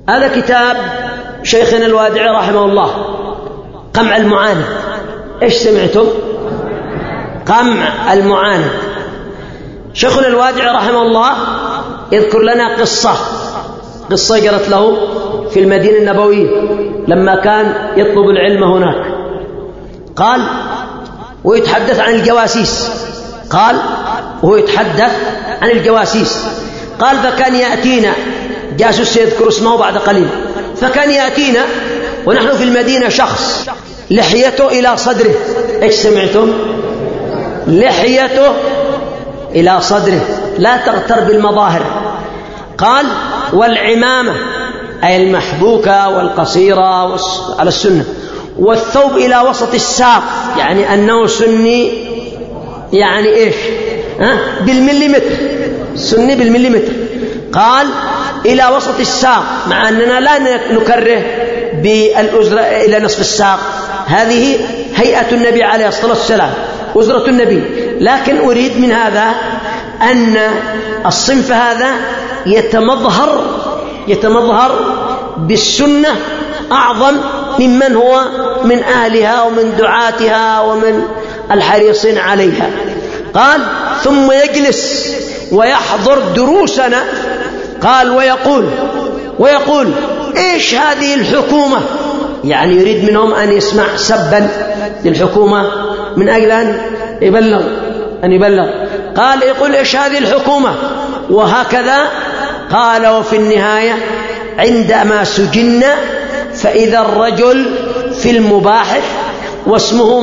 هذا كتاب شيخنا الوادعي رحمه الله، قمع المعاند. إيش سمعتم؟ قمع المعاند. شيخنا الوادعي رحمه الله يذكر لنا قصة قرت له في المدينة النبوية لما كان يطلب العلم هناك. قال ويتحدث عن الجواسيس. قال فكان يأتينا جاسوس سيذكر اسمه بعد قليل. فكان يأتينا ونحن في المدينة شخص لحيته إلى صدره. إيش سمعتم؟ لحيته إلى صدره، لا تغتر بالمظاهر. قال والعمامة أي المحبوكة والقصيرة على السنة، والثوب إلى وسط الساق، يعني أنه سني، يعني إيش؟ بالمليمتر، سني بالمليمتر. قال إلى وسط الساق، مع أننا لا نكره بالأزرة إلى نصف الساق، هذه هيئة النبي عليه الصلاة والسلام، أزرة النبي. لكن أريد من هذا أن الصنف هذا يتمظهر بالسنة أعظم ممن هو من أهلها ومن دعاتها ومن الحريصين عليها. قال ثم يجلس ويحضر دروسنا. قال ويقول إيش هذه الحكومة؟ يعني يريد منهم أن يسمع سبا للحكومة من أجل أن يبلغ. قال يقول إيش هذه الحكومة؟ وهكذا. قال وفي النهاية عندما سجن فإذا الرجل في المباحث واسمه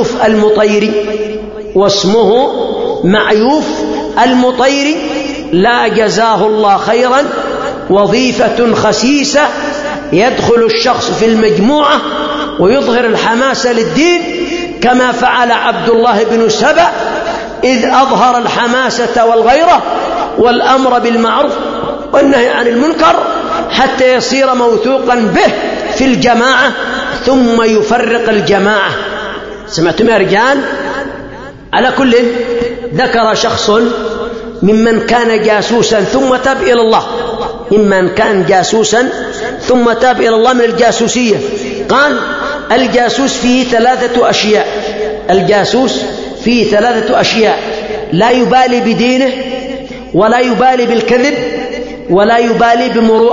معيوف المطيري لا جزاه الله خيرا، وظيفة خسيسة يدخل الشخص في المجموعة ويظهر الحماس للدين كما فعل عبد الله بن سبأ إذ أظهر الحماسة والغيرة والأمر بالمعروف والنهي عن المنكر حتى يصير موثوقا به في الجماعة ثم يفرق الجماعة. سمعتم يا رجال؟ على كل ذكر شخص ممن كان جاسوسا ثم تاب إلى الله، من الجاسوسية. قال الجاسوس فيه 3 أشياء. الجاسوس فيه 3 أشياء: لا يبالي بدينه، ولا يبالي بالكذب، ولا يبالي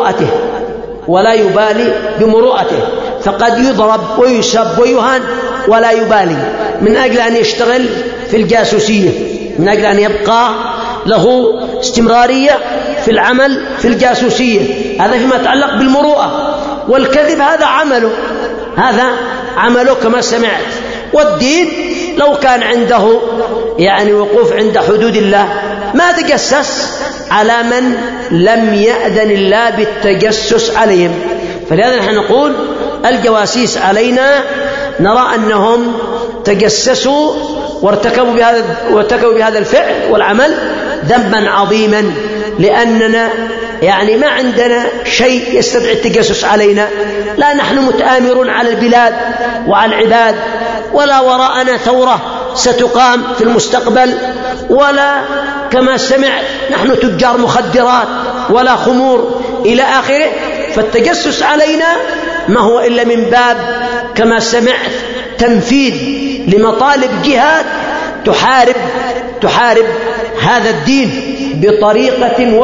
بمروءته. فقد يضرب ويسب ويهان ولا يبالي من أجل أن يشتغل في الجاسوسية، من أجل أن يبقى له استمرارية في العمل في الجاسوسية. هذا فيما يتعلق بالمروءة. والكذب هذا عمله كما سمعت. والدين لو كان عنده يعني وقوف عند حدود الله ما تجسس على من لم يأذن الله بالتجسس عليهم. فلهذا نحن نقول الجواسيس علينا نرى أنهم تجسسوا وارتكبوا بهذا الفعل والعمل ذنبا عظيما، لأننا يعني ما عندنا شيء يستدعي التجسس علينا. لا نحن متآمرون على البلاد وعلى العباد، ولا وراءنا ثورة ستقام في المستقبل، ولا كما سمعت نحن تجار مخدرات ولا خمور إلى آخره. فالتجسس علينا ما هو إلا من باب كما سمعت تنفيذ لمطالب جهات تحارب هذا الدين بطريقة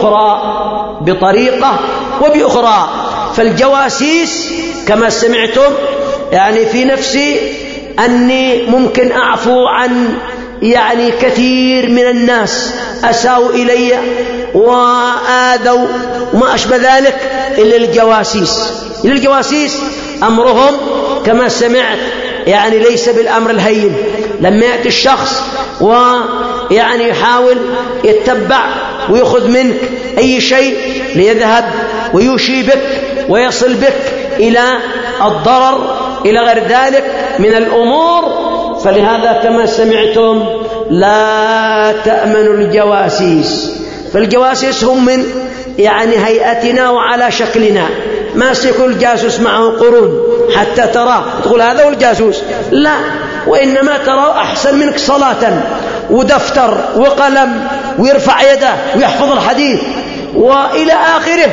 وبأخرى. فالجواسيس كما سمعتم يعني في نفسي أني ممكن أعفو عن يعني كثير من الناس أساءوا إلي وآذوا وما أشبه ذلك إلا الجواسيس أمرهم كما سمعت يعني ليس بالأمر الهين. لما يأتي الشخص ويعني يحاول يتبع ويأخذ منك أي شيء ليذهب ويوشي بك ويصل بك إلى الضرر إلى غير ذلك من الأمور. فلهذا كما سمعتم لا تأمنوا الجواسيس. فالجواسيس هم من يعني هيئتنا وعلى شكلنا. ما سيكون الجاسوس معه قرون حتى تراه تقول هذا هو الجاسوس، لا، وإنما تراه أحسن منك صلاة ودفتر وقلم ويرفع يده ويحفظ الحديث وإلى آخره.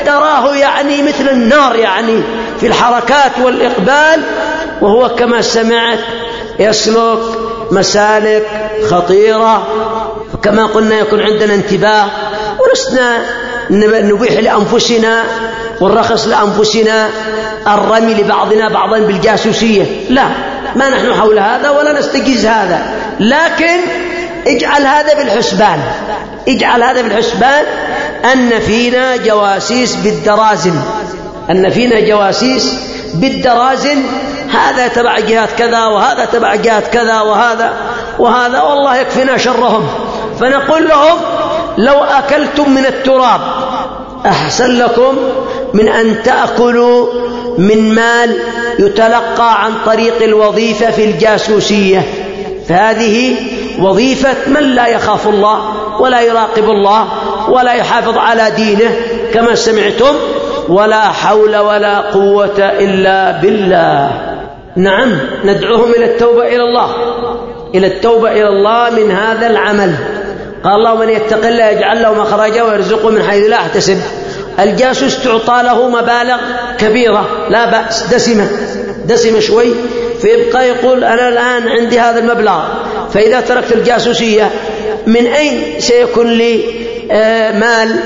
تراه يعني مثل النار يعني في الحركات والإقبال، وهو كما سمعت يسلك مسالك خطيرة. فكما قلنا يكون عندنا انتباه، ولسنا نبيح لأنفسنا والرخص لأنفسنا الرمي لبعضنا بعضا بالجاسوسية، لا، ما نحن حول هذا ولا نستجيز هذا، لكن اجعل هذا بالحسبان، اجعل هذا بالحسبان أن فينا جواسيس بالدرازن، أن فينا جواسيس بالدرازن، هذا تبع جهات كذا وهذا تبع جهات كذا وهذا والله يكفينا شرهم. فنقول لهم لو أكلتم من التراب أحسن لكم من أن تأكلوا من مال يتلقى عن طريق الوظيفة في الجاسوسية، فهذه وظيفة من لا يخاف الله ولا يراقب الله ولا يحافظ على دينه كما سمعتم، ولا حول ولا قوة إلا بالله. نعم، ندعوهم إلى التوبة إلى الله، إلى التوبة إلى الله من هذا العمل. قال الله من يتق الله يجعل له مخرجا ويرزقه من حيث لا يحتسب. الجاسوس تعطى له مبالغ كبيرة لا بأس، دسمة شوي، فيبقى يقول أنا الآن عندي هذا المبلغ، فإذا تركت الجاسوسية من أين سيكون لي مال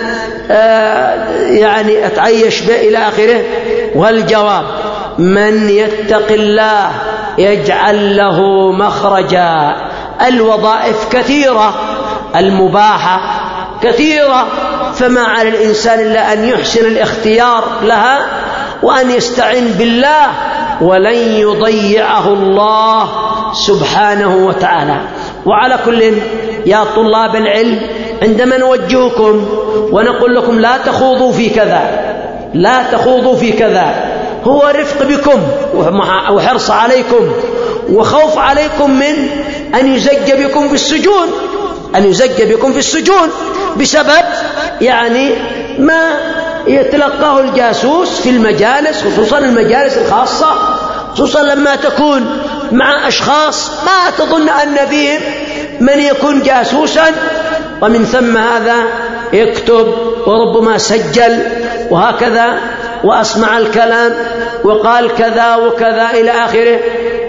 يعني أتعيش به إلى آخره؟ والجواب من يتق الله يجعل له مخرجا. الوظائف كثيرة، المباحة كثيرة، فما على الإنسان إلا أن يحسن الاختيار لها وأن يستعين بالله، ولن يضيعه الله سبحانه وتعالى. وعلى كل يا طلاب العلم عندما نوجهكم ونقول لكم لا تخوضوا في كذا، لا تخوضوا في كذا، هو رفق بكم وحرص عليكم وخوف عليكم من أن يزج بكم في السجون، أن يزج بكم في السجون بسبب يعني ما يتلقاه الجاسوس في المجالس، خصوصا المجالس الخاصة، خصوصا لما تكون مع أشخاص ما تظن أن فيهم من يكون جاسوسا، ومن ثم هذا يكتب وربما سجل وهكذا وأسمع الكلام وقال كذا وكذا إلى آخره.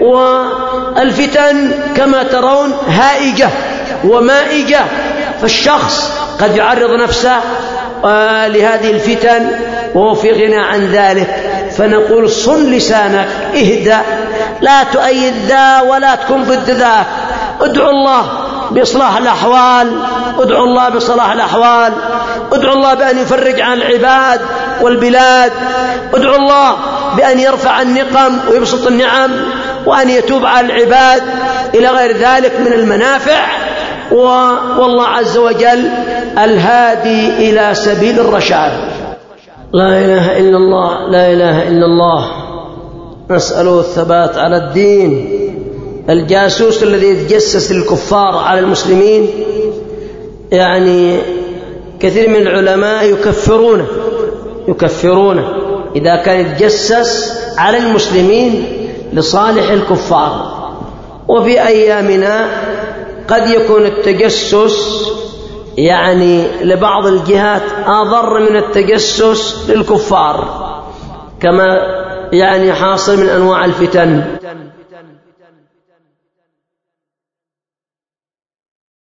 والفتن كما ترون هائجة ومائجة، فالشخص قد يعرض نفسه لهذه الفتن وهو في غنى عن ذلك. فنقول صن لسانك، اهدأ، لا تؤيد ذا ولا تكون ضد ذاك، ادعو الله بإصلاح الأحوال، ادعو الله بصلاح الأحوال، ادعو الله بأن يفرج عن العباد والبلاد، ادعو الله بأن يرفع النقم ويبسط النعم، وأن يتوب على العباد إلى غير ذلك من المنافع. والله عز وجل الهادي إلى سبيل الرشاد. لا إله إلا الله، لا إله إلا الله، نسأله الثبات على الدين. الجاسوس الذي يتجسس للكفار على المسلمين، يعني كثير من العلماء يكفرونه إذا كان يتجسس على المسلمين لصالح الكفار. وفي أيامنا قد يكون التجسس يعني لبعض الجهات أضر من التجسس للكفار، كما يعني حاصل من أنواع الفتن.